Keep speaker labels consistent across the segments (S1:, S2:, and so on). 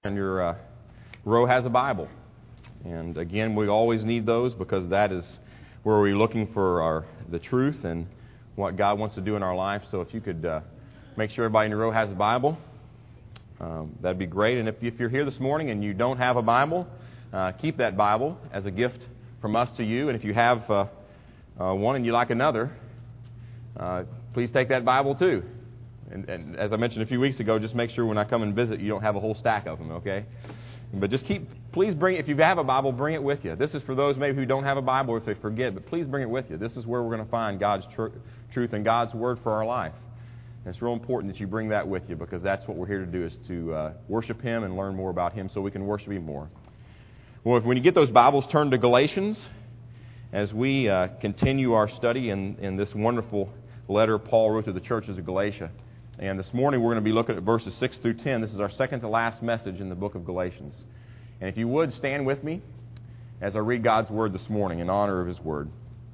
S1: And your row has a Bible. And again, we always need those because that is where we're looking for the truth and what God wants to do in our life. So if you could make sure everybody in your row has a Bible, that'd be great. And if you're here this morning and you don't have a Bible, keep that Bible as a gift from us to you. And if you have one and you like another, please take that Bible too. And as I mentioned a few weeks ago, just make sure when I come and visit, you don't have a whole stack of them, okay? But just please bring, if you have a Bible, bring it with you. This is for those maybe who don't have a Bible or if they forget, but please bring it with you. This is where we're going to find God's truth and God's Word for our life. And it's real important that you bring that with you because that's what we're here to do, is to worship Him and learn more about Him so we can worship Him more. Well, when you get those Bibles, turn to Galatians as we continue our study in this wonderful letter Paul wrote to the churches of Galatia. And this morning we're going to be looking at verses 6 through 10. This is our second to last message in the book of Galatians. And if you would, stand with me as I read God's Word this morning in honor of His Word.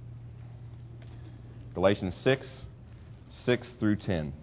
S1: Galatians 6 through 10.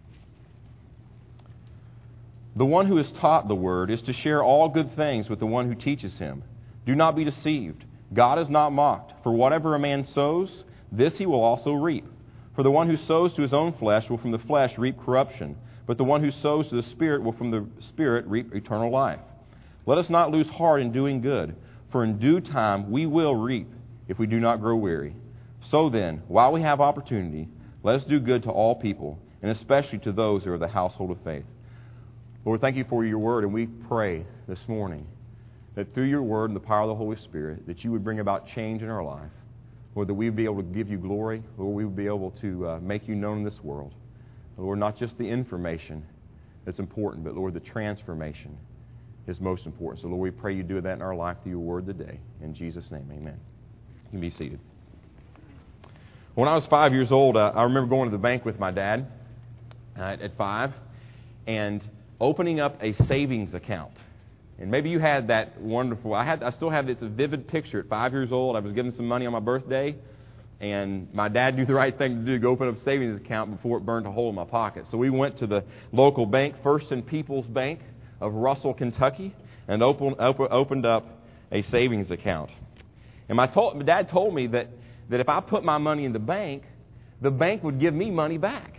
S1: The one who is taught the Word is to share all good things with the one who teaches him. Do not be deceived. God is not mocked. For whatever a man sows, this he will also reap. For the one who sows to his own flesh will from the flesh reap corruption, but the one who sows to the Spirit will from the Spirit reap eternal life. Let us not lose heart in doing good, for in due time we will reap if we do not grow weary. So then, while we have opportunity, let us do good to all people, and especially to those who are of the household of faith. Lord, thank you for your word, and we pray this morning that through your word and the power of the Holy Spirit, that you would bring about change in our life. Lord, that we would be able to give you glory. Lord, we would be able to make you known in this world. Lord, not just the information that's important, but Lord, the transformation is most important. So Lord, we pray you do that in our life through your word today. In Jesus' name, amen. You can be seated. When I was 5 years old, I remember going to the bank with my dad at 5 and opening up a savings account. And maybe you had that wonderful... I still have this vivid picture at 5 years old. I was given some money on my birthday, and my dad knew the right thing to do, go open up a savings account before it burned a hole in my pocket. So we went to the local bank, First and People's Bank of Russell, Kentucky, and opened up a savings account. And my dad told me that if I put my money in the bank would give me money back.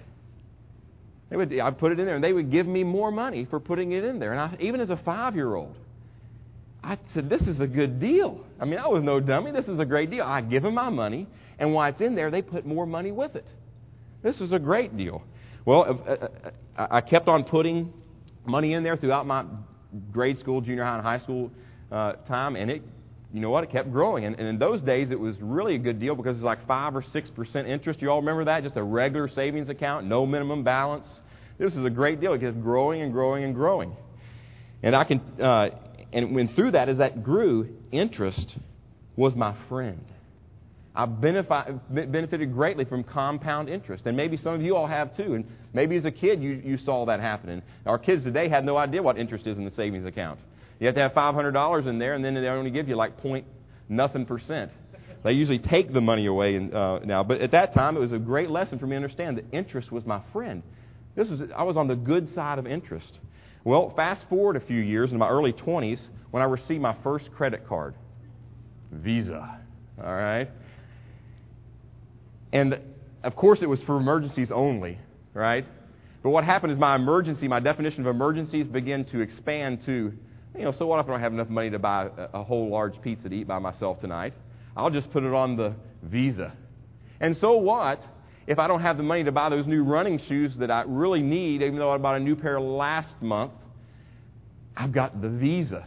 S1: I put it in there, and they would give me more money for putting it in there. And even as a 5-year-old, I said, this is a good deal. I mean, I was no dummy. This is a great deal. I give them my money, and while it's in there, they put more money with it. This is a great deal. Well, I kept on putting money in there throughout my grade school, junior high, and high school time, and it kept growing. And in those days, it was really a good deal because it was like 5 or 6% interest. You all remember that? Just a regular savings account, no minimum balance. This is a great deal. It kept growing and growing and growing. And when through that, as that grew, interest was my friend. I benefited greatly from compound interest. And maybe some of you all have too. And maybe as a kid, you saw that happening. Our kids today have no idea what interest is in the savings account. You have to have $500 in there, and then they only give you like .nothing%. They usually take the money away now. But at that time, it was a great lesson for me to understand that interest was my friend. I was on the good side of interest. Well, fast forward a few years, in my early 20s, when I received my first credit card. Visa. All right? And, of course, it was for emergencies only, right? But what happened is my definition of emergencies began to expand to, so what if I don't have enough money to buy a whole large pizza to eat by myself tonight? I'll just put it on the Visa. And so what if I don't have the money to buy those new running shoes that I really need, even though I bought a new pair last month? I've got the Visa.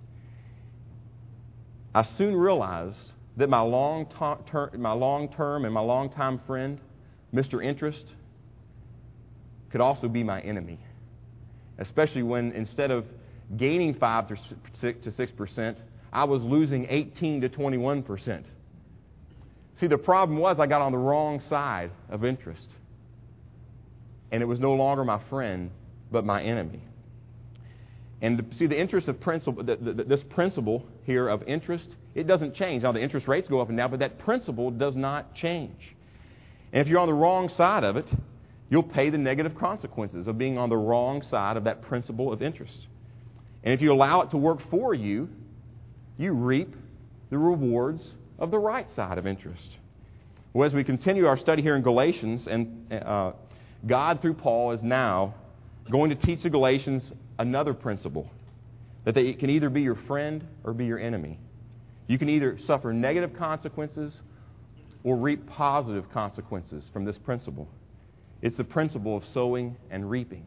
S1: I soon realized that my long-term and my long-time friend, Mr. Interest, could also be my enemy. Especially when instead of gaining 5 to 6%, I was losing 18 to 21%. See, the problem was I got on the wrong side of interest. And it was no longer my friend, but my enemy. And see, the interest of principle, this principle here of interest, it doesn't change. Now, the interest rates go up and down, but that principle does not change. And if you're on the wrong side of it, you'll pay the negative consequences of being on the wrong side of that principle of interest. And if you allow it to work for you, you reap the rewards of the right side of interest. Well, as we continue our study here in Galatians, and God, through Paul, is now going to teach the Galatians another principle, that they can either be your friend or be your enemy. You can either suffer negative consequences or reap positive consequences from this principle. It's the principle of sowing and reaping.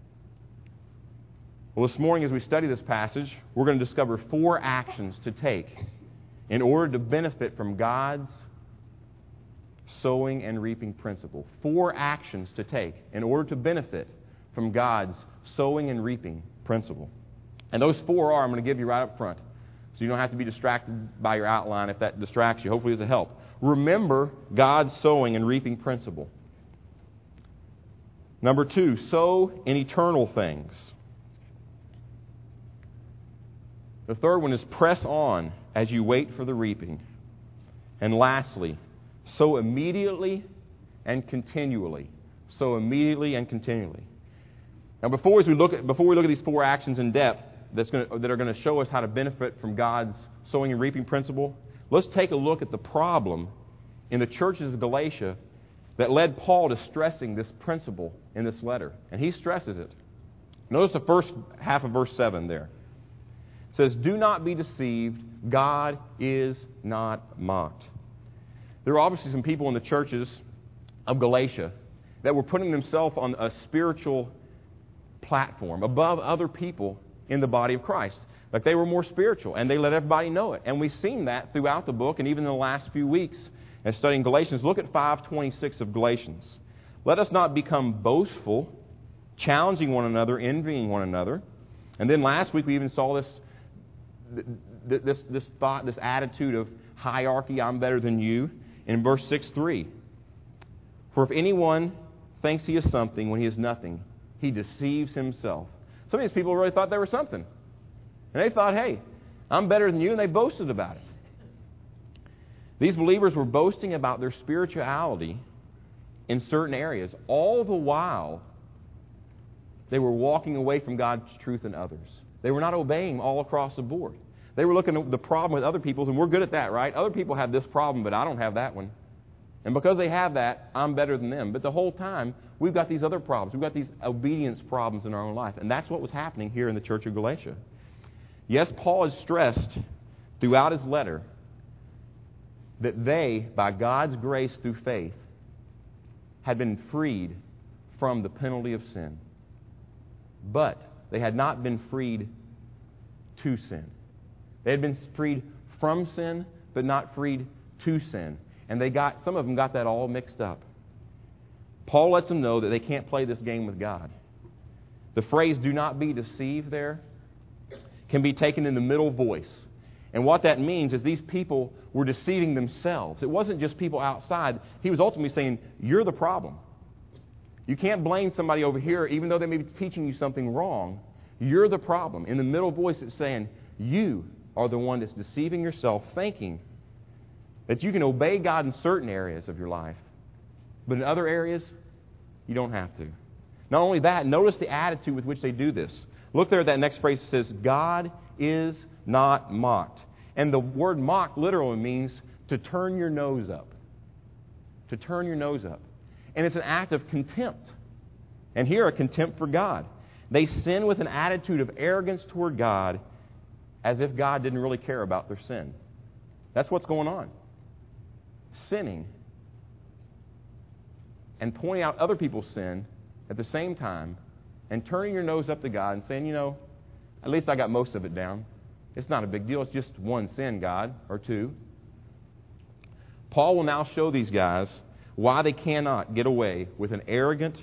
S1: Well, this morning as we study this passage, we're going to discover 4 actions to take in order to benefit from God's sowing and reaping principle. 4 actions to take in order to benefit from God's sowing and reaping principle. And those 4 are, I'm going to give you right up front, so you don't have to be distracted by your outline if that distracts you. Hopefully it's a help. Remember God's sowing and reaping principle. Number 2, sow in eternal things. The third one is press on as you wait for the reaping. And lastly, sow immediately and continually. Sow immediately and continually. Now, before we look at these 4 actions in depth that are going to show us how to benefit from God's sowing and reaping principle, let's take a look at the problem in the churches of Galatia that led Paul to stressing this principle in this letter. And he stresses it. Notice the first half of verse 7 there. It says, "Do not be deceived, God is not mocked." There were obviously some people in the churches of Galatia that were putting themselves on a spiritual platform above other people in the body of Christ. Like they were more spiritual, and they let everybody know it. And we've seen that throughout the book, and even in the last few weeks as studying Galatians. Look at 5:26 of Galatians. "Let us not become boastful, challenging one another, envying one another." And then last week we even saw this thought, this attitude of hierarchy, I'm better than you, in verse 6:3. "For if anyone thinks he is something when he is nothing, he deceives himself." Some of these people really thought they were something. And they thought, hey, I'm better than you, and they boasted about it. These believers were boasting about their spirituality in certain areas, all the while they were walking away from God's truth in others. They were not obeying all across the board. They were looking at the problem with other people's, and we're good at that, right? Other people have this problem, but I don't have that one. And because they have that, I'm better than them. But the whole time, we've got these other problems. We've got these obedience problems in our own life. And that's what was happening here in the church of Galatia. Yes, Paul has stressed throughout his letter that they, by God's grace through faith, had been freed from the penalty of sin. But they had not been freed to sin. They had been freed from sin, but not freed to sin. And some of them got that all mixed up. Paul lets them know that they can't play this game with God. The phrase, "do not be deceived" there can be taken in the middle voice. And what that means is these people were deceiving themselves. It wasn't just people outside. He was ultimately saying, you're the problem. You can't blame somebody over here, even though they may be teaching you something wrong. You're the problem. In the middle voice, it's saying, you are the one that's deceiving yourself, thinking that you can obey God in certain areas of your life, but in other areas, you don't have to. Not only that, notice the attitude with which they do this. Look there at that next phrase. It says, God is not mocked. And the word mock literally means to turn your nose up. To turn your nose up. And it's an act of contempt. And here, a contempt for God. They sin with an attitude of arrogance toward God as if God didn't really care about their sin. That's what's going on. Sinning and pointing out other people's sin at the same time and turning your nose up to God and saying, at least I got most of it down. It's not a big deal. It's just one sin, God, or two. Paul will now show these guys why they cannot get away with arrogance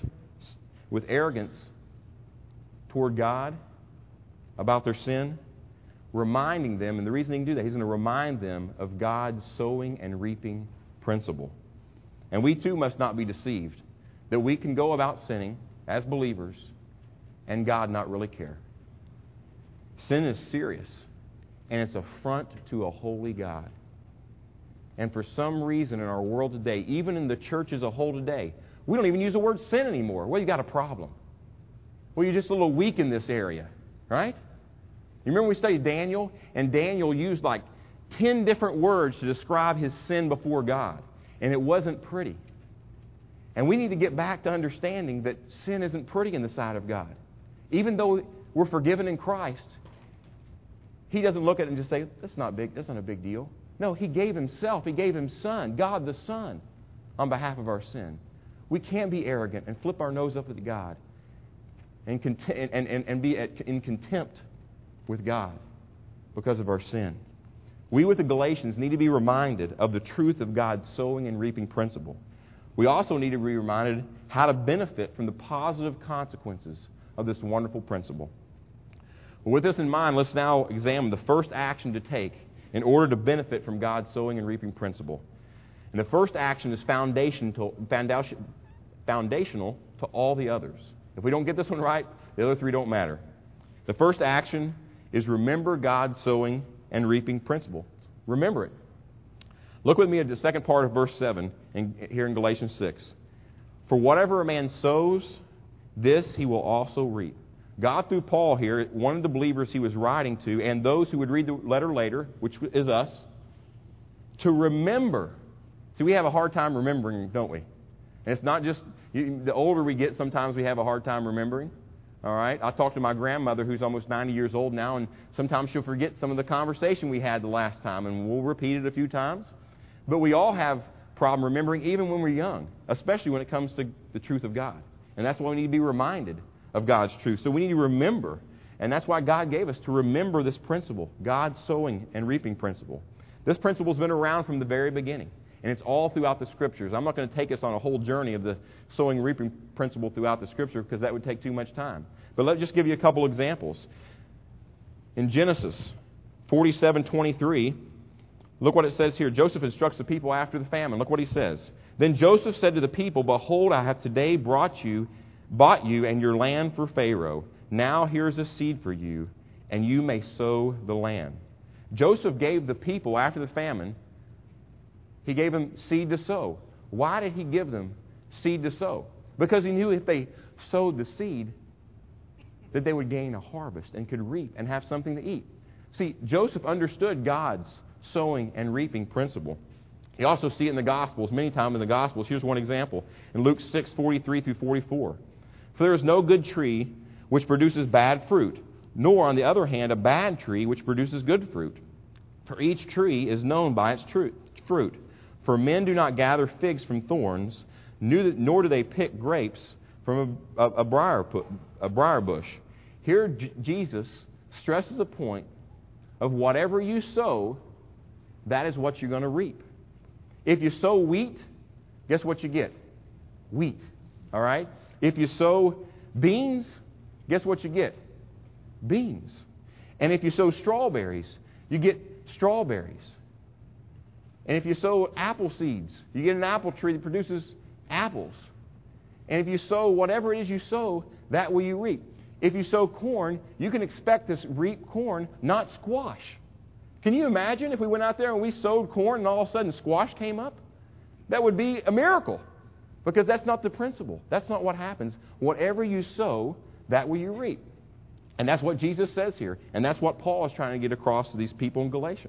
S1: toward God about their sin, reminding them, and the reason he can do that, he's going to remind them of God's sowing and reaping principle. And we too must not be deceived that we can go about sinning as believers and God not really care. Sin is serious, and it's an affront to a holy God. And for some reason in our world today, even in the church as a whole today, we don't even use the word sin anymore. Well, you got a problem. Well, you're just a little weak in this area, right? You remember we studied Daniel, and Daniel used like 10 different words to describe his sin before God, and it wasn't pretty. And we need to get back to understanding that sin isn't pretty in the sight of God. Even though we're forgiven in Christ, He doesn't look at it and just say, that's not a big deal. No, He gave Himself. He gave His Son, God the Son, on behalf of our sin. We can't be arrogant and flip our nose up at God and be in contempt with God because of our sin. We with the Galatians need to be reminded of the truth of God's sowing and reaping principle. We also need to be reminded how to benefit from the positive consequences of this wonderful principle. With this in mind, let's now examine the first action to take in order to benefit from God's sowing and reaping principle. And the first action is foundational to all the others. If we don't get this one right, the other three don't matter. The first action is remember God's sowing and reaping principle. Remember it. Look with me at the second part of verse 7 here in Galatians 6. For whatever a man sows, this he will also reap. God, through Paul here, wanted the believers he was writing to, and those who would read the letter later, which is us, to remember. See, we have a hard time remembering, don't we? And it's not just, the older we get, sometimes we have a hard time remembering. All right? I talked to my grandmother, who's almost 90 years old now, and sometimes she'll forget some of the conversation we had the last time, and we'll repeat it a few times. But we all have problem remembering, even when we're young, especially when it comes to the truth of God. And that's why we need to be reminded of God's truth. So we need to remember, and that's why God gave us to remember this principle, God's sowing and reaping principle. This principle has been around from the very beginning, and it's all throughout the Scriptures. I'm not going to take us on a whole journey of the sowing and reaping principle throughout the Scripture because that would take too much time. But let's just give you a couple examples. In Genesis 47:23, look what it says here. Joseph instructs the people after the famine. Look what he says. Then Joseph said to the people, behold, I have today bought you and your land for Pharaoh. Now here's a seed for you, and you may sow the land. Joseph gave the people after the famine, he gave them seed to sow. Why did he give them seed to sow? Because he knew if they sowed the seed, that they would gain a harvest and could reap and have something to eat. See, Joseph understood God's sowing and reaping principle. You also see it in the Gospels, many times in the Gospels. Here's one example. In Luke 6:43 through 44. For there is no good tree which produces bad fruit, nor, on the other hand, a bad tree which produces good fruit. For each tree is known by its fruit. For men do not gather figs from thorns, nor do they pick grapes from a briar bush. Here Jesus stresses the point of whatever you sow, that is what you're going to reap. If you sow wheat, guess what you get? Wheat. All right? If you sow beans, guess what you get? Beans. And if you sow strawberries, you get strawberries. And if you sow apple seeds, you get an apple tree that produces apples. And if you sow whatever it is you sow, that will you reap. If you sow corn, you can expect to reap corn, not squash. Can you imagine if we went out there and we sowed corn and all of a sudden squash came up? That would be a miracle, because that's not the principle. That's not what happens. Whatever you sow, that will you reap. And that's what Jesus says here. And that's what Paul is trying to get across to these people in Galatia.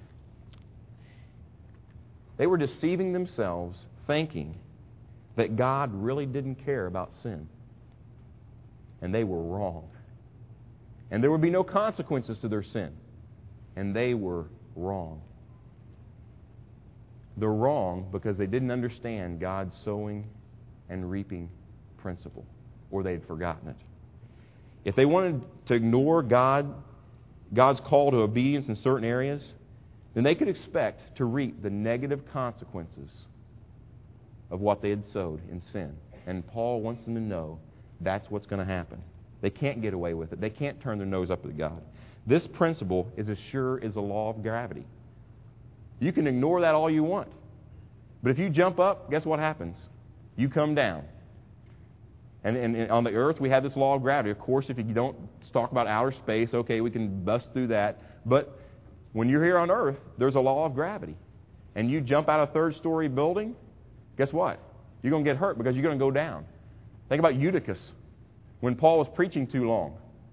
S1: They were deceiving themselves, thinking that God really didn't care about sin. And they were wrong. And there would be no consequences to their sin. And they were wrong. They're wrong because they didn't understand God's sowing and reaping principle, or they had forgotten it. If they wanted to ignore God's call to obedience in certain areas, then they could expect to reap the negative consequences of what they had sowed in sin. And Paul wants them to know that's what's going to happen. They can't get away with it. They can't turn their nose up at God. This principle is as sure as the law of gravity. You can ignore that all you want. But if you jump up, guess what happens? You come down. And on the earth, we have this law of gravity. Of course, if you don't talk about outer space, okay, we can bust through that. But when you're here on earth, there's a law of gravity. And you jump out of a third-story building, guess what? You're going to get hurt because you're going to go down. Think about Eutychus. When Paul was preaching too long,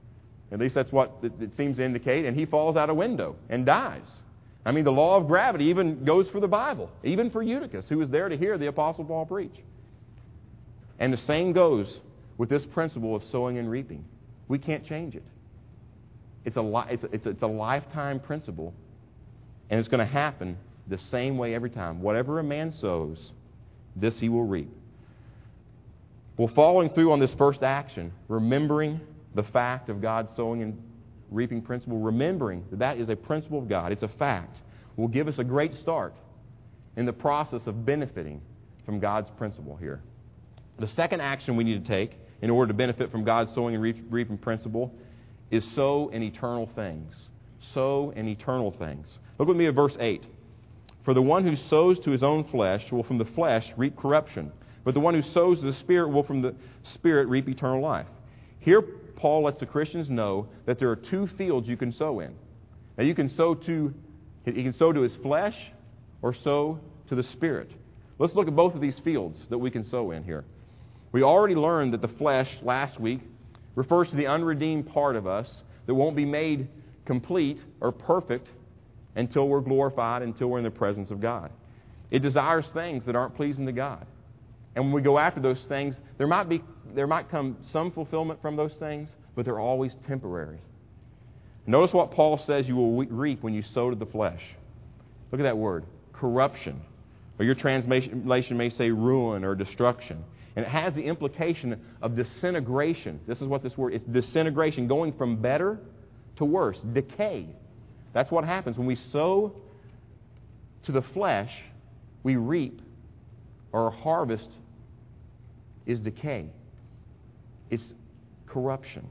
S1: At least that's what it seems to indicate. And he falls out a window and dies. I mean, the law of gravity even goes for the Bible, even for Eutychus, who was there to hear the Apostle Paul preach. And the same goes with this principle of sowing and reaping. We can't change it. It's a lifetime principle, and it's going to happen the same way every time. Whatever a man sows, this he will reap. Well, following through on this first action, remembering the fact of God's sowing and reaping principle, remembering that that is a principle of God, it's a fact, will give us a great start in the process of benefiting from God's principle here. The second action we need to take in order to benefit from God's sowing and reaping principle is sow in eternal things. Sow in eternal things. Look with me at verse 8. For the one who sows to his own flesh will from the flesh reap corruption, but the one who sows to the Spirit will from the Spirit reap eternal life. Here Paul lets the Christians know that there are two fields you can sow in. Now he can sow to his flesh or sow to the Spirit. Let's look at both of these fields that we can sow in here. We already learned that the flesh last week refers to the unredeemed part of us that won't be made complete or perfect until we're glorified, until we're in the presence of God. It desires things that aren't pleasing to God. And when we go after those things, there might come some fulfillment from those things, but they're always temporary. Notice what Paul says you will reap when you sow to the flesh. Look at that word, corruption. Or your translation may say ruin or destruction. And it has the implication of disintegration. This is what this word is, disintegration, going from better to worse, decay. That's what happens. When we sow to the flesh, we reap, or our harvest is decay. It's corruption.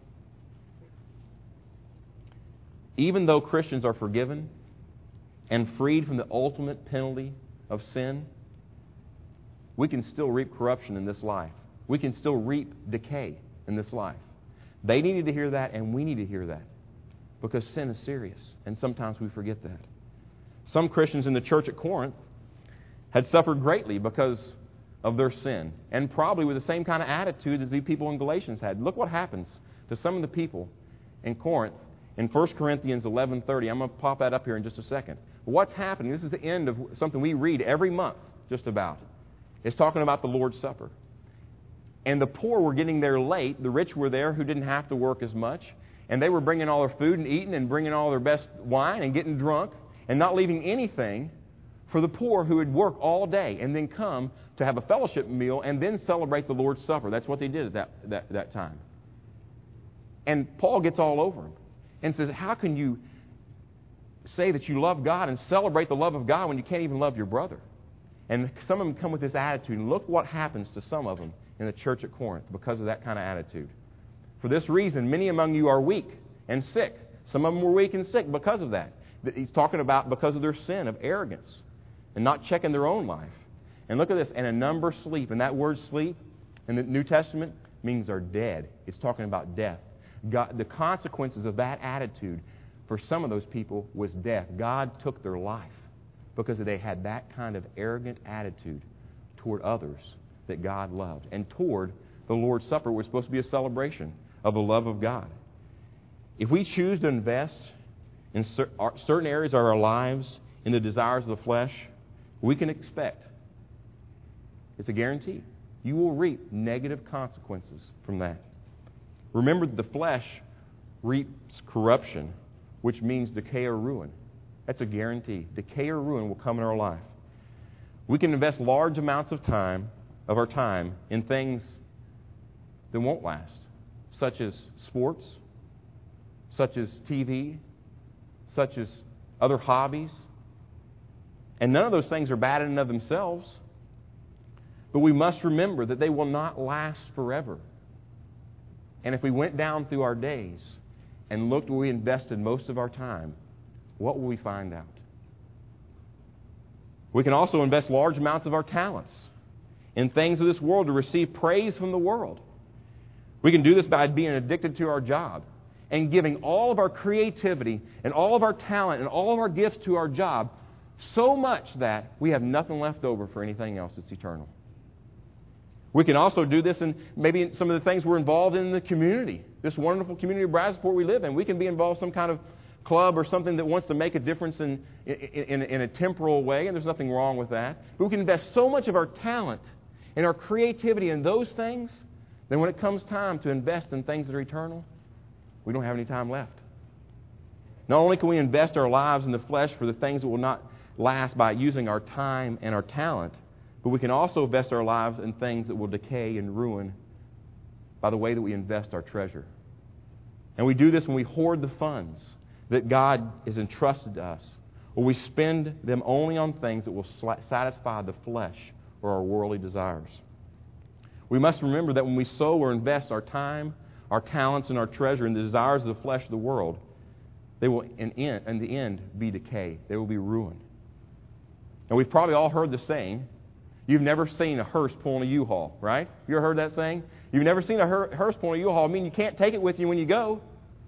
S1: Even though Christians are forgiven and freed from the ultimate penalty of sin, we can still reap corruption in this life. We can still reap decay in this life. They needed to hear that, and we need to hear that, because sin is serious, and sometimes we forget that. Some Christians in the church at Corinth had suffered greatly because of their sin, and probably with the same kind of attitude as the people in Galatians had. Look what happens to some of the people in Corinth in 1 Corinthians 11:30. I'm going to pop that up here in just a second. What's happening? This is the end of something we read every month, just about. It's talking about the Lord's Supper. And the poor were getting there late. The rich were there who didn't have to work as much. And they were bringing all their food and eating and bringing all their best wine and getting drunk and not leaving anything for the poor who would work all day and then come to have a fellowship meal and then celebrate the Lord's Supper. That's what they did at that time. And Paul gets all over them and says, how can you say that you love God and celebrate the love of God when you can't even love your brother? And some of them come with this attitude. And look what happens to some of them in the church at Corinth because of that kind of attitude. For this reason, many among you are weak and sick. Some of them were weak and sick because of that. He's talking about because of their sin of arrogance and not checking their own life. And look at this. And a number sleep. And that word sleep in the New Testament means they're dead. It's talking about death. God, the consequences of that attitude for some of those people was death. God took their life because they had that kind of arrogant attitude toward others that God loved, and toward the Lord's Supper, which was supposed to be a celebration of the love of God. If we choose to invest in certain areas of our lives in the desires of the flesh, we can expect, it's a guarantee, you will reap negative consequences from that. Remember that the flesh reaps corruption, which means decay or ruin. That's a guarantee. Decay or ruin will come in our life. We can invest large amounts of our time in things that won't last, such as sports, such as TV, such as other hobbies. And none of those things are bad in and of themselves. But we must remember that they will not last forever. And if we went down through our days and looked where we invested most of our time, what will we find out? We can also invest large amounts of our talents in things of this world to receive praise from the world. We can do this by being addicted to our job and giving all of our creativity and all of our talent and all of our gifts to our job so much that we have nothing left over for anything else that's eternal. We can also do this in maybe some of the things we're involved in the community. this wonderful community of Brazosport we live in. We can be involved in some kind of club or something that wants to make a difference in a temporal way, and there's nothing wrong with that. But we can invest so much of our talent and our creativity in those things, then when it comes time to invest in things that are eternal, we don't have any time left. Not only can we invest our lives in the flesh for the things that will not last by using our time and our talent, but we can also invest our lives in things that will decay and ruin by the way that we invest our treasure. And we do this when we hoard the funds that God has entrusted to us, or we spend them only on things that will satisfy the flesh or our worldly desires. We must remember that when we sow or invest our time, our talents, and our treasure in the desires of the flesh of the world, they will, in the end, be decay. They will be ruined. And we've probably all heard the saying, you've never seen a hearse pulling a U-Haul, right? You ever heard that saying? You've never seen a hearse pulling a U-Haul. I mean, you can't take it with you when you go.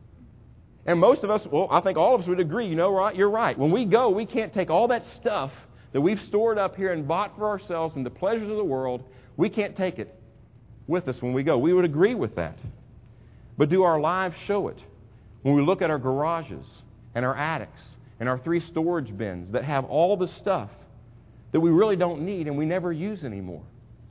S1: And most of us, well, I think all of us would agree, you know, right? You're right. When we go, we can't take all that stuff that we've stored up here and bought for ourselves and the pleasures of the world. We can't take it with us when we go. We would agree with that. But do our lives show it? When we look at our garages and our attics and our 3 storage bins that have all the stuff that we really don't need and we never use anymore.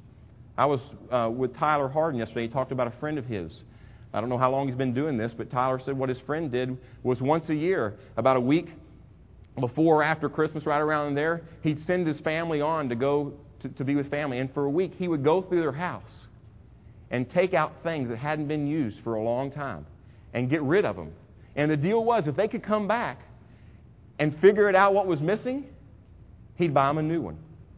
S1: I was with Tyler Harden yesterday. He talked about a friend of his. I don't know how long he's been doing this, but Tyler said what his friend did was once a year, about a week before or after Christmas, right around there, he'd send his family on to go to be with family. And for a week, he would go through their house and take out things that hadn't been used for a long time and get rid of them. And the deal was, if they could come back and figure it out what was missing, he'd buy them a new one.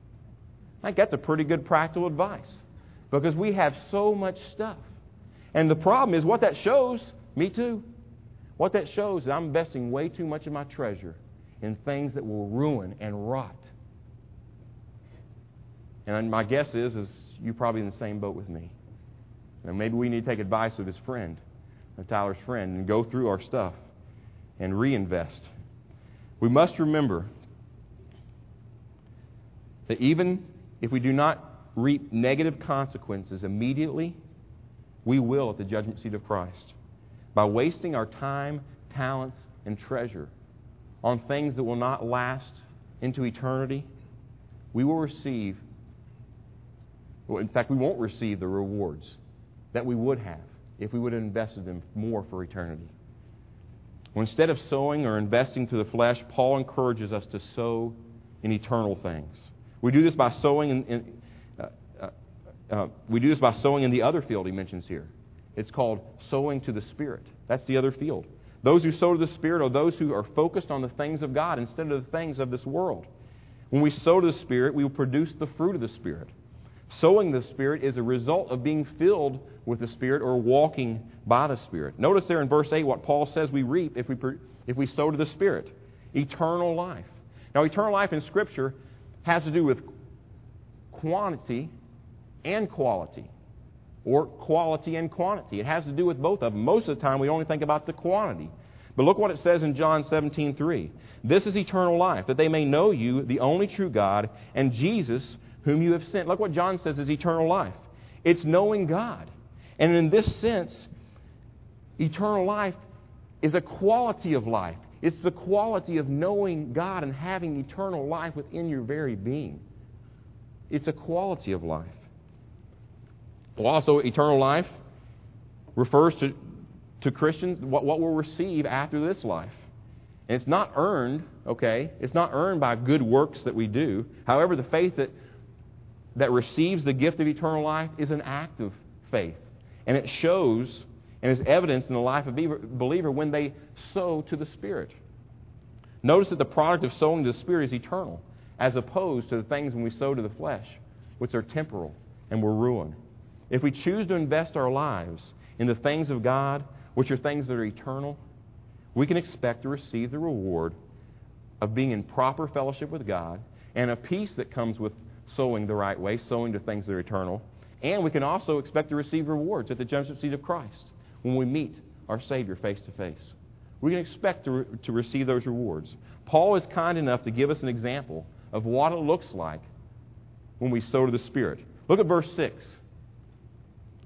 S1: I think that's a pretty good practical advice, because we have so much stuff. And the problem is what that shows, me too, what that shows is I'm investing way too much of my treasure in things that will ruin and rot. And my guess is you're probably in the same boat with me. And maybe we need to take advice of his friend, of Tyler's friend, and go through our stuff and reinvest. We must remember that even if we do not reap negative consequences immediately, we will at the judgment seat of Christ. By wasting our time, talents, and treasure on things that will not last into eternity, we will receive, well, in fact, we won't receive the rewards that we would have if we would have invested them more for eternity. Well, instead of sowing or investing to the flesh, Paul encourages us to sow in eternal things. We do this by sowing in the other field he mentions here. It's called sowing to the Spirit. That's the other field. Those who sow to the Spirit are those who are focused on the things of God instead of the things of this world. When we sow to the Spirit, we will produce the fruit of the Spirit. Sowing the Spirit is a result of being filled with the Spirit or walking by the Spirit. Notice there in verse 8 what Paul says we reap if we sow to the Spirit. Eternal life. Now, eternal life in Scripture has to do with quantity and quality, or quality and quantity. It has to do with both of them. Most of the time we only think about the quantity. But look what it says in John 17:3. This is eternal life, that they may know you, the only true God, and Jesus, whom you have sent. Look what John says is eternal life. It's knowing God. And in this sense, eternal life is a quality of life. It's the quality of knowing God and having eternal life within your very being. It's a quality of life. Well, also, eternal life refers to Christians, what we'll receive after this life. And it's not earned, okay? It's not earned by good works that we do. However, the faith that receives the gift of eternal life is an act of faith. And it shows and is evidenced in the life of a believer when they sow to the Spirit. Notice that the product of sowing to the Spirit is eternal, as opposed to the things when we sow to the flesh, which are temporal and will ruin. If we choose to invest our lives in the things of God, which are things that are eternal, we can expect to receive the reward of being in proper fellowship with God and a peace that comes with sowing the right way, sowing to things that are eternal. And we can also expect to receive rewards at the judgment seat of Christ when we meet our Savior face to face. We can expect to receive those rewards. Paul is kind enough to give us an example of what it looks like when we sow to the Spirit. Look at verse 6.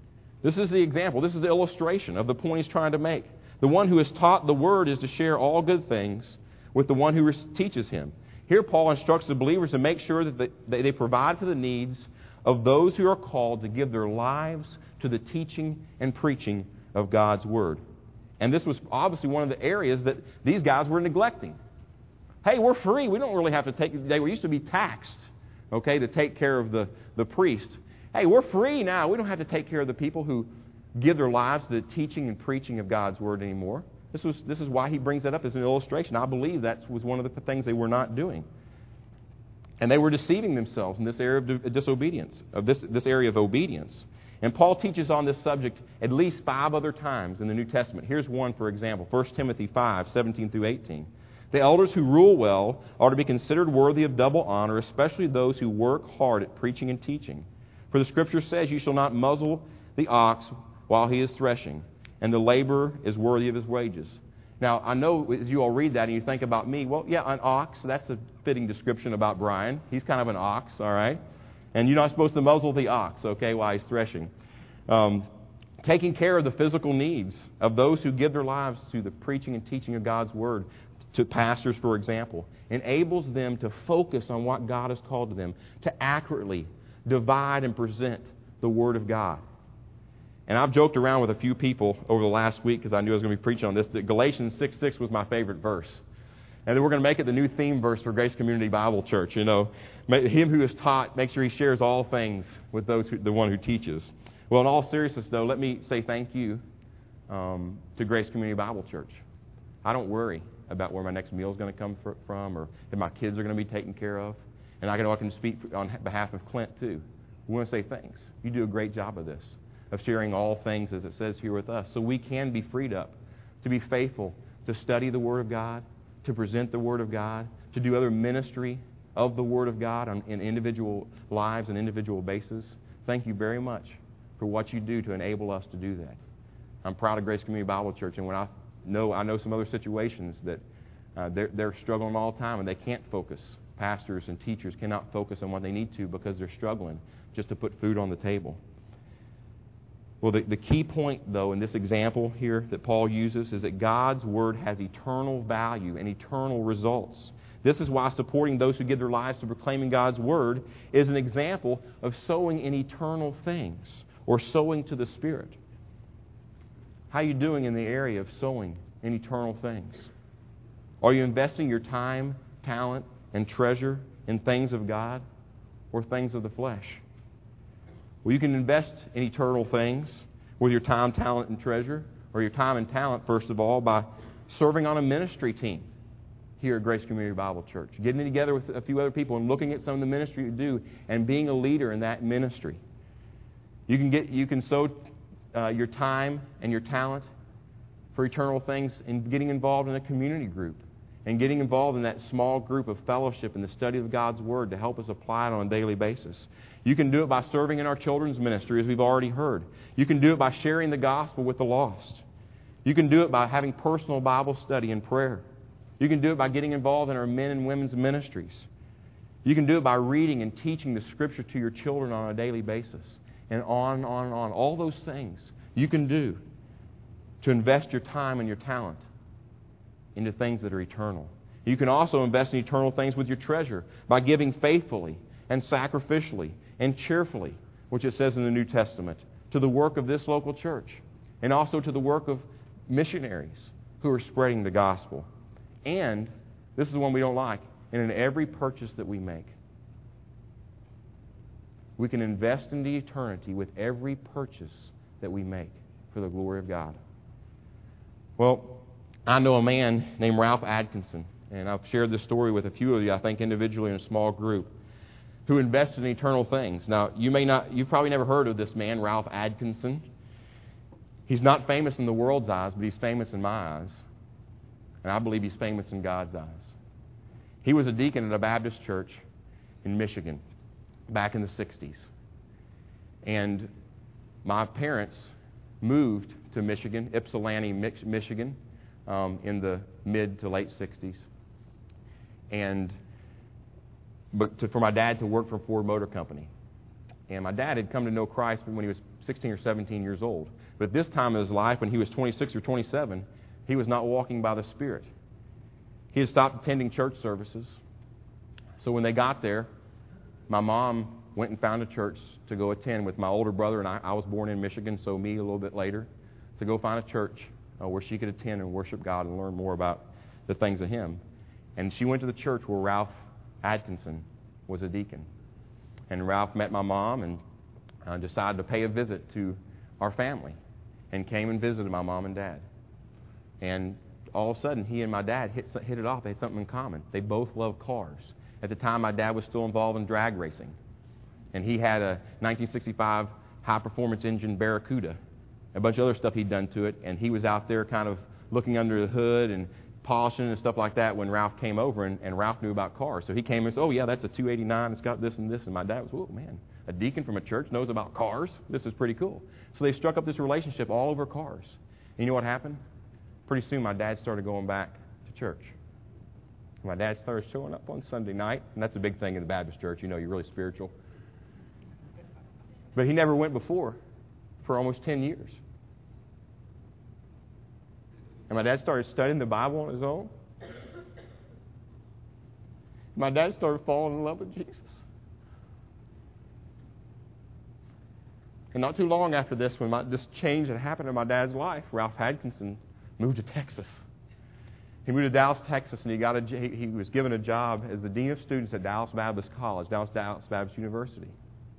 S1: This is the example. This is the illustration of the point he's trying to make. The one who is taught the Word is to share all good things with the one who teaches him. Here Paul instructs the believers to make sure that they provide for the needs of those who are called to give their lives to the teaching and preaching of God's Word. And this was obviously one of the areas that these guys were neglecting. Hey, we're free. We don't really have to take... They used to be taxed, okay, to take care of the priest. Hey, we're free now. We don't have to take care of the people who give their lives to the teaching and preaching of God's Word anymore. This is why he brings that up as an illustration. I believe that was one of the things they were not doing. And they were deceiving themselves in this area of disobedience, of this area of obedience. And Paul teaches on this subject at least 5 other times in the New Testament. Here's one, for example, 1 Timothy 5, 17 through 18. The elders who rule well are to be considered worthy of double honor, especially those who work hard at preaching and teaching. For the Scripture says, "You shall not muzzle the ox while he is threshing, and the laborer is worthy of his wages." Now, I know as you all read that and you think about me, well, yeah, an ox, that's a fitting description about Brian. He's kind of an ox, all right? And you're not supposed to muzzle the ox, okay, while he's threshing. Taking care of the physical needs of those who give their lives to the preaching and teaching of God's Word, to pastors, for example, enables them to focus on what God has called to them, to accurately divide and present the Word of God. And I've joked around with a few people over the last week because I knew I was going to be preaching on this, that Galatians 6:6 was my favorite verse. And then we're going to make it the new theme verse for Grace Community Bible Church. You know, him who is taught, make sure he shares all things with the one who teaches. Well, in all seriousness, though, let me say thank you to Grace Community Bible Church. I don't worry about where my next meal is going to come from or if my kids are going to be taken care of. And I know I can speak on behalf of Clint, too. We want to say thanks. You do a great job of this, of sharing all things, as it says here with us, so we can be freed up to be faithful, to study the Word of God, to present the Word of God, to do other ministry of the Word of God in individual lives and individual basis. Thank you very much for what you do to enable us to do that. I'm proud of Grace Community Bible Church, and when I know some other situations that they're struggling all the time and they can't focus. Pastors and teachers cannot focus on what they need to because they're struggling just to put food on the table. Well, the key point, though, in this example here that Paul uses is that God's Word has eternal value and eternal results. This is why supporting those who give their lives to proclaiming God's Word is an example of sowing in eternal things or sowing to the Spirit. How are you doing in the area of sowing in eternal things? Are you investing your time, talent, and treasure in things of God or things of the flesh? Well, you can invest in eternal things with your time, talent, and treasure, or your time and talent, first of all, by serving on a ministry team here at Grace Community Bible Church. Getting together with a few other people and looking at some of the ministry you do and being a leader in that ministry. You can sow your time and your talent for eternal things in getting involved in a community group and getting involved in that small group of fellowship and the study of God's Word to help us apply it on a daily basis. You can do it by serving in our children's ministry, as we've already heard. You can do it by sharing the gospel with the lost. You can do it by having personal Bible study and prayer. You can do it by getting involved in our men and women's ministries. You can do it by reading and teaching the Scripture to your children on a daily basis. And on and on and on. All those things you can do to invest your time and your talent into things that are eternal. You can also invest in eternal things with your treasure by giving faithfully and sacrificially and cheerfully, which it says in the New Testament, to the work of this local church and also to the work of missionaries who are spreading the gospel. And, this is the one we don't like, and in every purchase that we make. We can invest in the eternity with every purchase that we make for the glory of God. Well, I know a man named Ralph Atkinson, and I've shared this story with a few of you, I think individually in a small group, who invested in eternal things. Now, you've probably never heard of this man, Ralph Atkinson. He's not famous in the world's eyes, but he's famous in my eyes. And I believe he's famous in God's eyes. He was a deacon at a Baptist church in Michigan back in the 60s. And my parents moved to Michigan, Ypsilanti, Michigan, in the mid to late 60s. For my dad to work for Ford Motor Company. And my dad had come to know Christ when he was 16 or 17 years old. But at this time of his life, when he was 26 or 27, he was not walking by the Spirit. He had stopped attending church services. So when they got there, my mom went and found a church to go attend with my older brother, and I was born in Michigan, so me a little bit later, to go find a church where she could attend and worship God and learn more about the things of Him. And she went to the church where Ralph Atkinson was a deacon. And Ralph met my mom and decided to pay a visit to our family and came and visited my mom and dad. And all of a sudden, he and my dad hit it off. They had something in common. They both loved cars. At the time, my dad was still involved in drag racing. And he had a 1965 high-performance engine Barracuda, a bunch of other stuff he'd done to it. And he was out there kind of looking under the hood and polishing and stuff like that when Ralph came over, and Ralph knew about cars. So he came and said, oh, yeah, that's a 289. It's got this and this. And my dad was, oh, man, a deacon from a church knows about cars? This is pretty cool. So they struck up this relationship all over cars. And you know what happened? Pretty soon my dad started going back to church. My dad started showing up on Sunday night, and that's a big thing in the Baptist church. You know, you're really spiritual. But he never went before for almost 10 years. And my dad started studying the Bible on his own. My dad started falling in love with Jesus. And not too long after this, when this change had happened in my dad's life, Ralph Atkinson moved to Texas. He moved to Dallas, Texas, and he was given a job as the Dean of Students at Dallas Baptist College, Dallas Baptist University.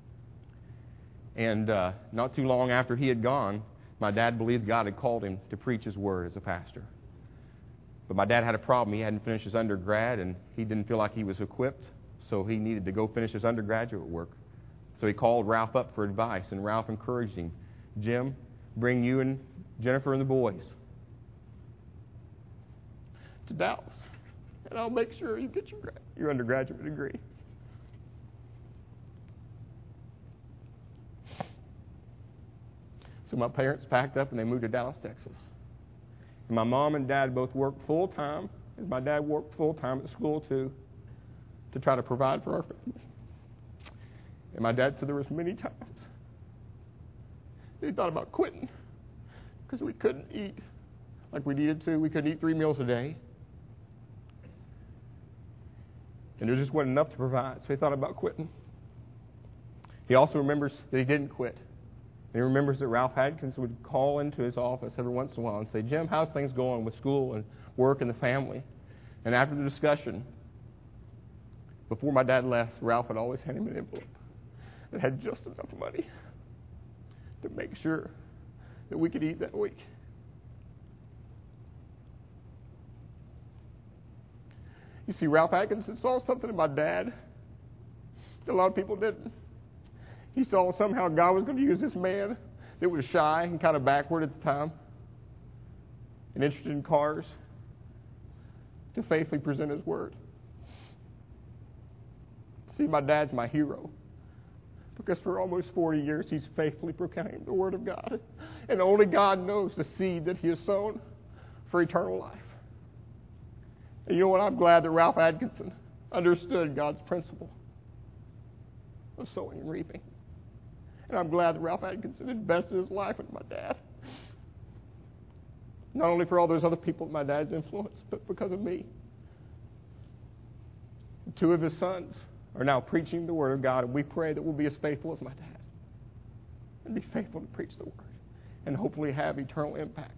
S1: And not too long after he had gone, my dad believed God had called him to preach His Word as a pastor. But my dad had a problem. He hadn't finished his undergrad, and he didn't feel like he was equipped, so he needed to go finish his undergraduate work. So he called Ralph up for advice, and Ralph encouraged him, Jim, bring you and Jennifer and the boys to Dallas, and I'll make sure you get your undergraduate degree. So my parents packed up and they moved to Dallas, Texas. And my mom and dad both worked full-time, as my dad worked full-time at school too, to try to provide for our family. And my dad said there was many times he thought about quitting because we couldn't eat like we needed to. We couldn't eat 3 meals a day. And there just wasn't enough to provide, so he thought about quitting. He also remembers that he didn't quit. And he remembers that Ralph Atkinson would call into his office every once in a while and say, Jim, how's things going with school and work and the family? And after the discussion, before my dad left, Ralph would always hand him an envelope that had just enough money to make sure that we could eat that week. You see, Ralph Atkinson saw something in my dad that a lot of people didn't. He saw somehow God was going to use this man that was shy and kind of backward at the time and interested in cars to faithfully present His Word. See, my dad's my hero because for almost 40 years he's faithfully proclaimed the Word of God. And only God knows the seed that He has sown for eternal life. And you know what? I'm glad that Ralph Atkinson understood God's principle of sowing and reaping. And I'm glad that Ralph Atkinson invested his life in my dad. Not only for all those other people that my dad's influenced, but because of me. 2 of his sons are now preaching the Word of God, and we pray that we'll be as faithful as my dad and be faithful to preach the Word and hopefully have eternal impact.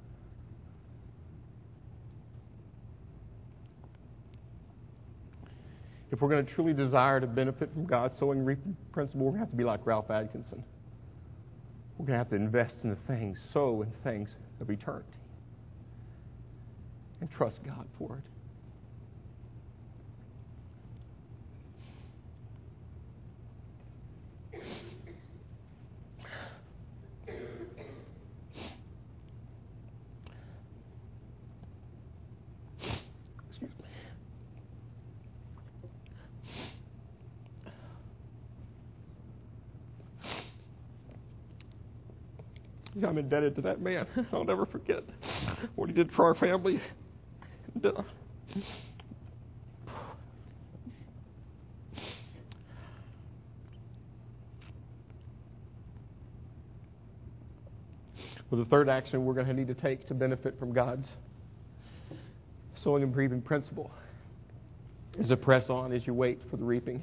S1: If we're going to truly desire to benefit from God's sowing and reaping principle, we're going to have to be like Ralph Atkinson. We're going to have to invest in the things, sow in things of eternity, and trust God for it. I'm indebted to that man. I'll never forget what he did for our family. And,
S2: But the third action we're going to need to take to benefit from God's sowing and reaping principle is to press on as you wait for the reaping.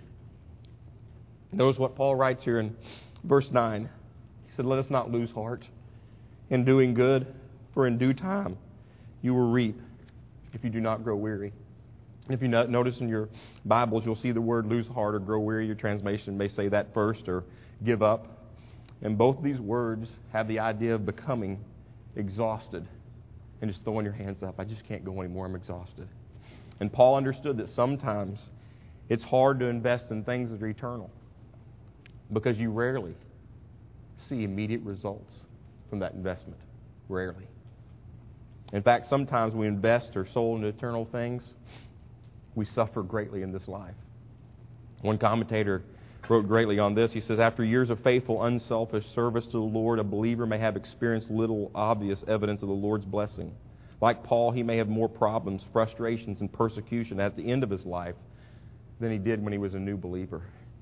S2: Notice what Paul writes here in verse 9. He said, "Let us not lose heart in doing good, for in due time you will reap if you do not grow weary." If you notice in your Bibles, you'll see the word lose heart or grow weary. Your translation may say that first, or give up. And both these words have the idea of becoming exhausted and just throwing your hands up. I just can't go anymore. I'm exhausted. And Paul understood that sometimes it's hard to invest in things that are eternal because you rarely see immediate results from that investment. Rarely. In fact, sometimes we invest or sow into eternal things, we suffer greatly in this life. One commentator wrote greatly on this. He says, "After years of faithful, unselfish service to the Lord, a believer may have experienced little obvious evidence of the Lord's blessing. Like Paul, he may have more problems, frustrations, and persecution at the end of his life than he did when he was a new believer."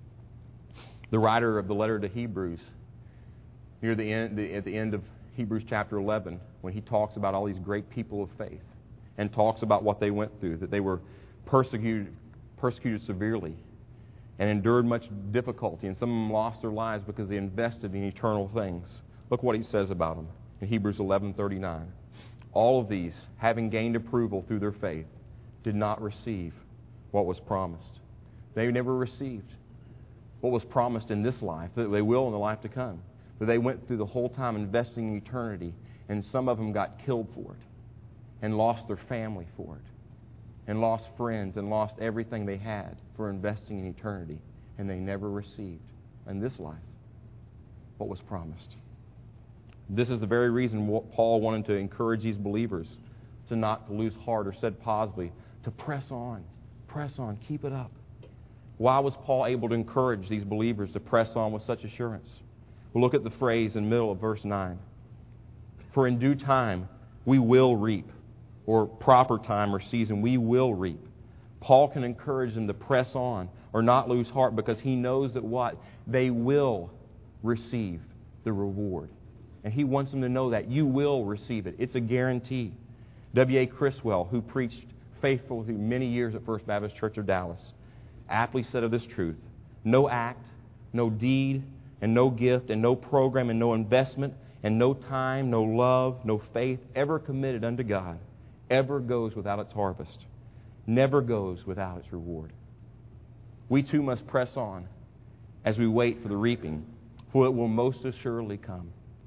S2: The writer of the letter to Hebrews, near the end, at the end of Hebrews chapter 11, when he talks about all these great people of faith and talks about what they went through, that they were persecuted severely and endured much difficulty, and some of them lost their lives because they invested in eternal things. Look what he says about them in Hebrews 11:39. "All of these, having gained approval through their faith, did not receive what was promised." They never received what was promised in this life, that they will in the life to come. But they went through the whole time investing in eternity, and some of them got killed for it and lost their family for it, and lost friends and lost everything they had for investing in eternity, and they never received in this life what was promised. This is the very reason Paul wanted to encourage these believers to not to lose heart, or said positively, to press on, keep it up. Why was Paul able to encourage these believers to press on with such assurance? Well, look at the phrase in the middle of verse 9. "For in due time we will reap," or proper time or season, we will reap. Paul can encourage them to press on or not lose heart because he knows that what? They will receive the reward. And he wants them to know that you will receive it. It's a guarantee. W.A. Criswell, who preached faithfully through many years at First Baptist Church of Dallas, aptly said of this truth, "No act, no deed, and no gift, and no program, and no investment, and no time, no love, no faith ever committed unto God ever goes without its harvest, never goes without its reward." We too must press on as we wait for the reaping, for it will most assuredly come.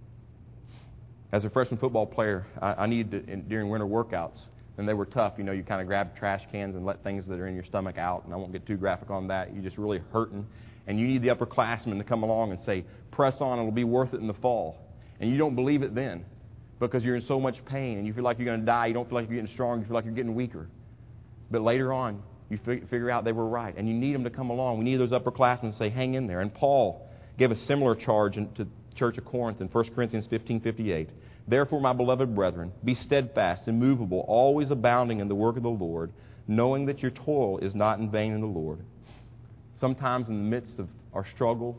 S2: As a freshman football player, I needed to, during winter workouts, and they were tough. You kind of grab trash cans and let things that are in your stomach out, and I won't get too graphic on that. You're just really hurting, and you need the upperclassmen to come along and say, "Press on, it'll be worth it in the fall." And you don't believe it then because you're in so much pain, and you feel like you're going to die. You don't feel like you're getting strong. You feel like you're getting weaker. But later on, you figure out they were right, and you need them to come along. We need those upperclassmen to say, "Hang in there." And Paul gave a similar charge to the church of Corinth in 1 Corinthians 15:58. "Therefore, my beloved brethren, be steadfast, immovable, always abounding in the work of the Lord, knowing that your toil is not in vain in the Lord." Sometimes in the midst of our struggle,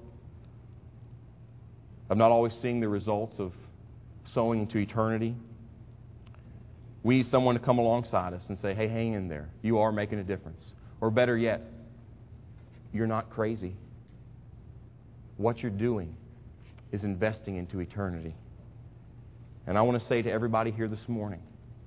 S2: of not always seeing the results of sowing into eternity, we need someone to come alongside us and say, "Hey, hang in there. You are making a difference." Or better yet, you're not crazy. What you're doing is investing into eternity. And I want to say to everybody here this morning,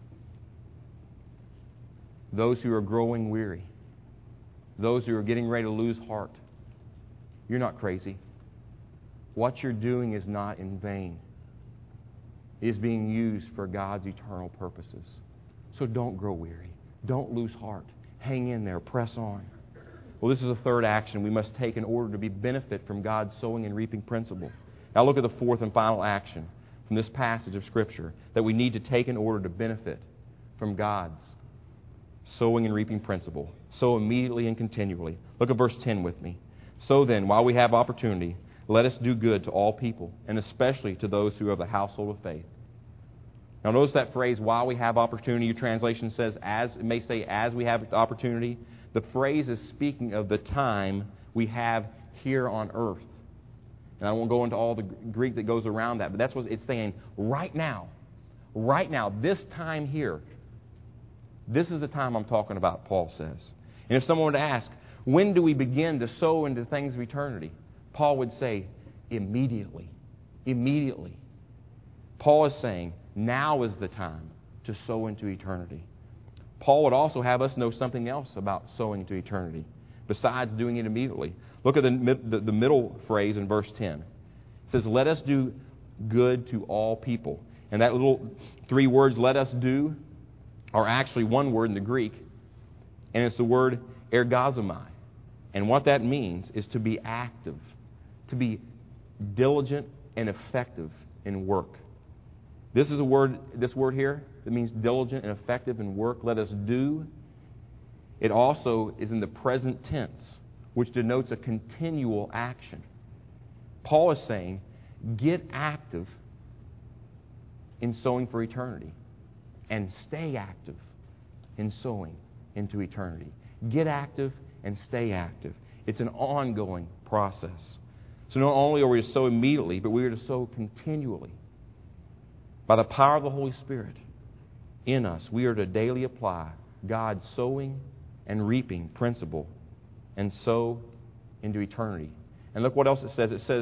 S2: those who are growing weary, those who are getting ready to lose heart, you're not crazy. What you're doing is not in vain. It is being used for God's eternal purposes. So don't grow weary. Don't lose heart. Hang in there. Press on. Well, this is a third action we must take in order to benefit from God's sowing and reaping principle. Now look at the fourth and final action from this passage of Scripture that we need to take in order to benefit from God's sowing and reaping principle. Sow immediately and continually. Look at verse 10 with me. "So then, while we have opportunity, let us do good to all people, and especially to those who are of the household of faith." Now notice that phrase, "while we have opportunity." Your translation says, it may say, "as we have opportunity." The phrase is speaking of the time we have here on earth. And I won't go into all the Greek that goes around that, but that's what it's saying right now. Right now, this time here. This is the time I'm talking about, Paul says. And if someone were to ask, when do we begin to sow into things of eternity? Paul would say, immediately. Immediately. Paul is saying, now is the time to sow into eternity. Paul would also have us know something else about sowing into eternity, besides doing it immediately. Look at the middle phrase in verse 10. It says, let us do good to all people. And that little 3 words, let us do, are actually one word in the Greek, and it's the word ergazomai. And what that means is to be active, to be diligent and effective in work. This word here that means diligent and effective in work. Let us do. It also is in the present tense, which denotes a continual action. Paul is saying, get active in sowing for eternity, and stay active in sowing into eternity. Get active and stay active. It's an ongoing process. So not only are we to sow immediately, but we are to sow continually. By the power of the Holy Spirit in us, we are to daily apply God's sowing and reaping principle and sow into eternity. And look what else it says. It says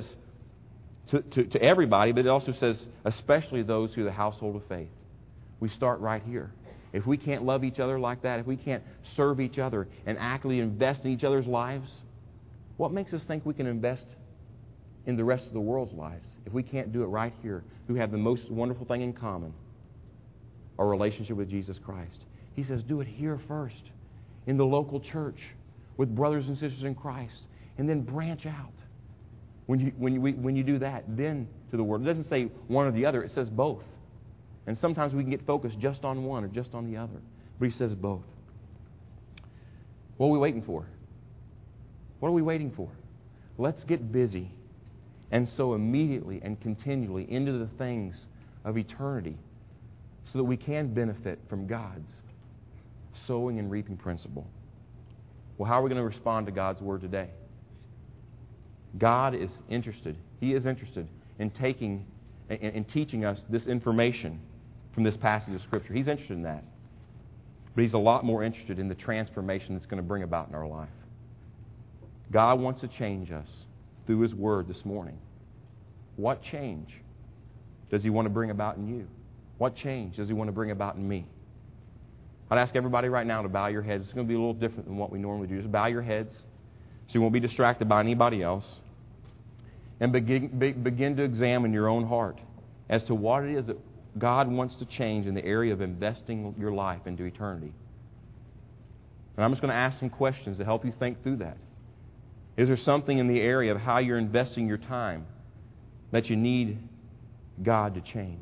S2: to everybody, but it also says especially those who are the household of faith. We start right here. If we can't love each other like that, if we can't serve each other and actively invest in each other's lives, what makes us think we can invest in the rest of the world's lives if we can't do it right here, who have the most wonderful thing in common, our relationship with Jesus Christ? He says, do it here first, in the local church, with brothers and sisters in Christ, and then branch out. When you do that, then to the world. It doesn't say one or the other, it says both. And sometimes we can get focused just on one or just on the other. But he says both. What are we waiting for? What are we waiting for? Let's get busy and sow immediately and continually into the things of eternity so that we can benefit from God's sowing and reaping principle. Well, how are we going to respond to God's Word today? God is interested. He is interested in taking and teaching us this information from this passage of Scripture. He's interested in that. But He's a lot more interested in the transformation that's going to bring about in our life. God wants to change us through His Word this morning. What change does He want to bring about in you? What change does He want to bring about in me? I'd ask everybody right now to bow your heads. It's going to be a little different than what we normally do. Just bow your heads so you won't be distracted by anybody else. And begin to examine your own heart as to what it is that God wants to change in the area of investing your life into eternity. And I'm just going to ask some questions to help you think through that. Is there something in the area of how you're investing your time that you need God to change?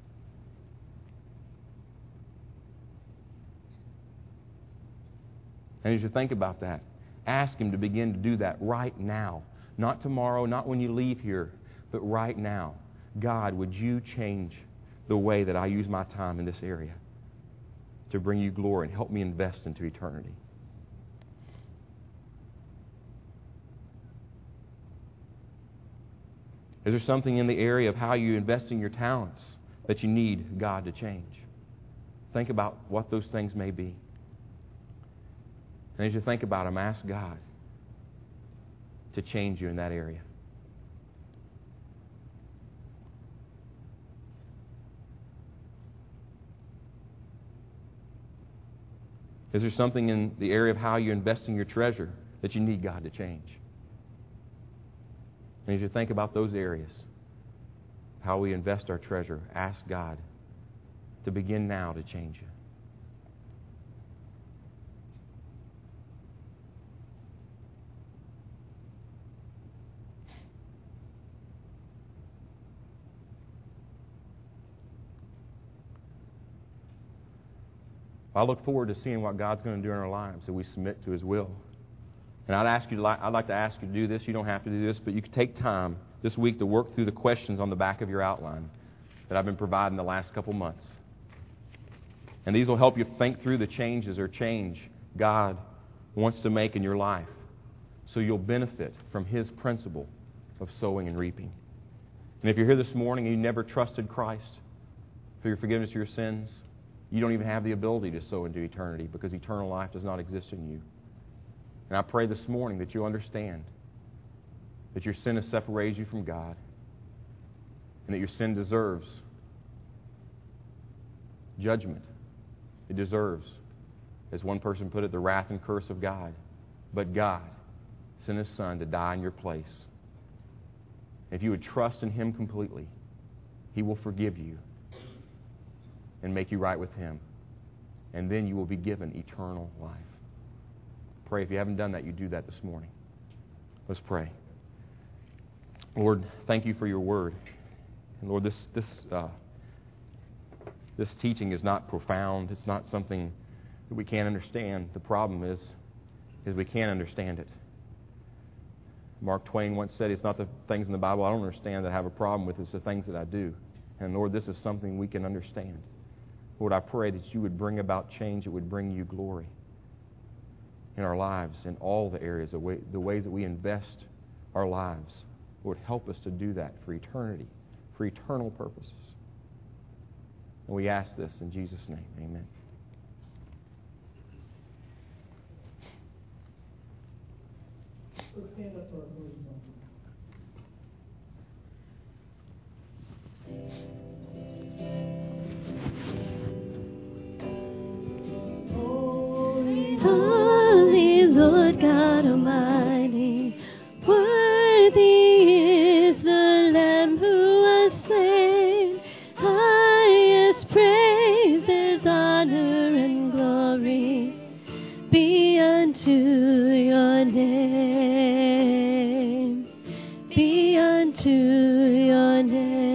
S2: And as you think about that, ask Him to begin to do that right now. Not tomorrow, not when you leave here, but right now. God, would you change the way that I use my time in this area to bring you glory and help me invest into eternity? Is there something in the area of how you invest in your talents that you need God to change? Think about what those things may be. And as you think about them, ask God to change you in that area. Is there something in the area of how you're investing your treasure that you need God to change? And as you think about those areas, how we invest our treasure, ask God to begin now to change you. I look forward to seeing what God's going to do in our lives as we submit to His will. And I'd like to ask you to do this. You don't have to do this, but you could take time this week to work through the questions on the back of your outline that I've been providing the last couple months. And these will help you think through the changes or change God wants to make in your life so you'll benefit from His principle of sowing and reaping. And if you're here this morning and you never trusted Christ for your forgiveness of your sins, you don't even have the ability to sow into eternity because eternal life does not exist in you. And I pray this morning that you understand that your sin has separated you from God and that your sin deserves judgment. It deserves, as one person put it, the wrath and curse of God. But God sent His Son to die in your place. If you would trust in Him completely, He will forgive you and make you right with Him. And then you will be given eternal life. Pray. If you haven't done that, you do that this morning. Let's pray. Lord, thank you for your word. And Lord, this teaching is not profound. It's not something that we can't understand. The problem is we can't understand it. Mark Twain once said, it's not the things in the Bible I don't understand that I have a problem with, it's the things that I do. And Lord, this is something we can understand. Lord, I pray that you would bring about change that would bring you glory in our lives, in all the areas, the ways that we invest our lives. Lord, help us to do that for eternity, for eternal purposes. And we ask this in Jesus' name. Amen.
S3: Let's stand up for our closing song.
S4: Holy Lord God Almighty, worthy is the Lamb who was slain. Highest praises, honor, and glory be unto your name. Be unto your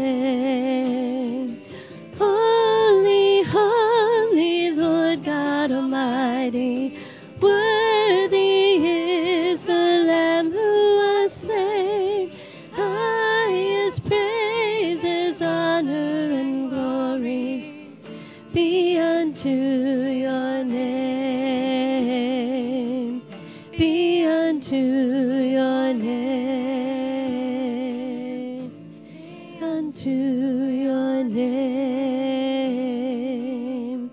S4: name. Holy, holy Lord God Almighty, worthy is the Lamb who was slain. Highest praises, honor, and glory be unto your name. Be unto your name. Unto your name.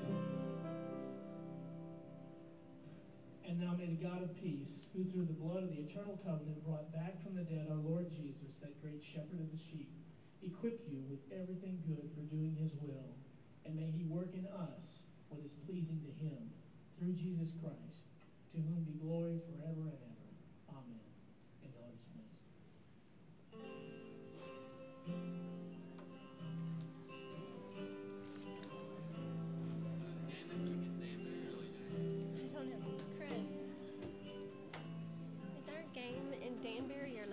S3: And now may the God of peace, who through the blood of the eternal covenant brought back from the dead our Lord Jesus, that great shepherd of the sheep, equip you with everything good for doing His will, and may He work in us what is pleasing to Him, through Jesus Christ, to whom be glory forever and ever. Amen. And y'all are dismissed.
S4: I don't know. Chris, is our game in Danbury or